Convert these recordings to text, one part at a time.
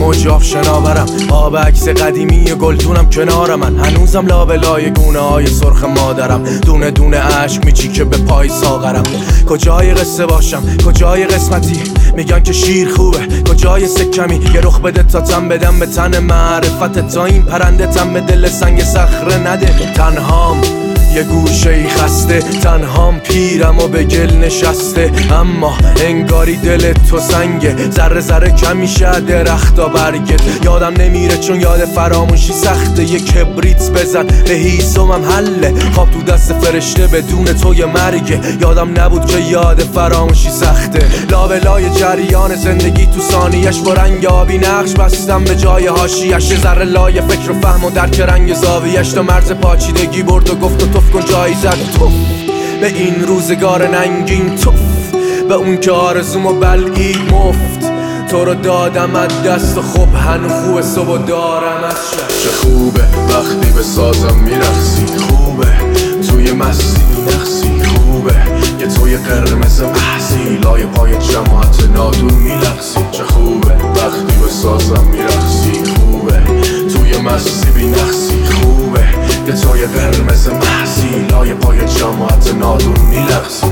موج آب شناورم، آب عکس قدیمی گلدونم کنار من، هنوزم لابلای گونه های سرخ مادرم، دونه دونه عشق میچیکه به پای ساغرم. کجای قصه باشم کجای قسمتی، میگن که شیر خوبه کجای سکمی، یه رخ بده تا تن بدم به تن معرفت، تا این پرنده تن به دل سنگ صخره نده. تنهام یه گوشه ای خسته، تنهام پیرم و به گل نشسته، اما انگاری دل تو سنگه، ذره ذره کم میشه درختا برگت. یادم نمیره چون یاد فراموشی سخته، یه کبریت بزن به هیزمم حله، خواب تو دست فرشته بدون تو یه مرگه. یادم نبود که یاد فراموشی سخته، لابلای جریان زندگی تو ثانیش با رنگ آبی نقش بستم به جای حاشیه‌اش، ذره لای فکر و فهم و درک رنگ زاویه‌اش، تا مرز پاچیدگی برد و گفت و توف کن جایی زد توف به این روزگار ننگین، توف به اون که آرزومو بلعید مفت. تو رو دادم از دست و خب هنو خوبه صبح دارم از شب. چه خوبه وقتی به سازم میرقصی، خوبه توی مستی نقصی، خوبه یه توی قرمز محصی لای پای جماعت نادون میلقصی. چه خوبه وقتی به سازم میرقصی، خوبه توی مستی بی نقصی، خوبه یه توی قرمز محصی لای پای جماعت نادون میلقصی.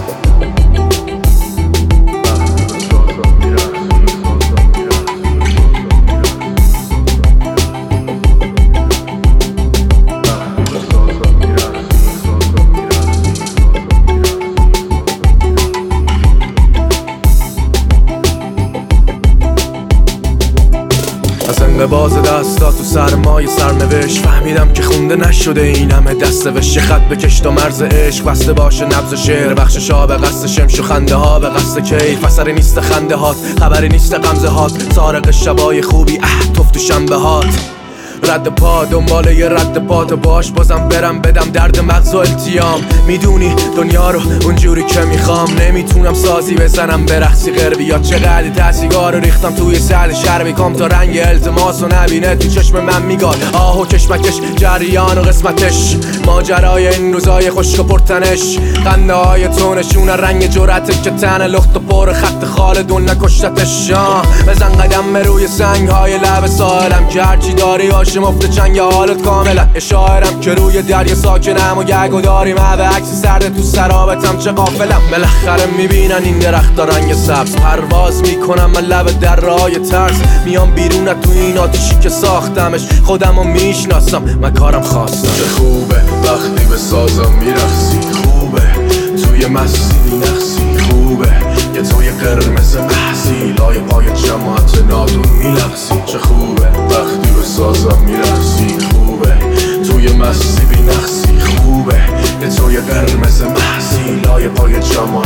به باز دستا تو سرمای سرنوشت، فهمیدم که خونده نشده این همه دسته وش، خط بکش تا مرز عشق بسته باشه نبض شعر، بخشش ها به قصد شمش و خنده ها به قصد کیف، اثری نیست خنده هات خبری نیست غمزه هات، سارق شبای خوبی توف تو شنبه هات، رد پا دنباله یه رد پا تو باش بازم برم بدم درد مغز و التیام. میدونی دنیا رو اونجوری که میخوام، نمیتونم سازی بزنم به رقصی غربی، یا چقدر تحصیگار رو ریختم توی سل شربی کام تا رنگ التماس و نبینه تو چشم من میگاد آه و کشمکش جریان و قسمتش، ماجرای این روزای خشک و پرتنش، خنده های تو نشون رنگ جرأته که تن لخت و پر خط خالدون نکشتتش. بزن قدم به روی سنگ های لب ساحلم که هرچی داری مفت چنگ حالت کاملا، شاعرم که روی دریا ساکنم و گگ و داریم به عکس سرد تو سرابتم چه غافلم. بالاخره میبینن این درخت رنگ سبز، پرواز میکنم من لب درهای ترس، میام بیرون تو این آتیشی که ساختمش، خودمو میشناسم من کارم خواستم. چه خوبه وقتی به سازم میرقصی، خوبه توی مستی نقصی، خوبه یه توی قرمز محصی لای پای جماعت نادون میلقصی. چه خوبه وقتی به سازم میرقصی، خوبه توی مستی بی نقصی، خوبه یه توی قرمز محصی لای پای جماعت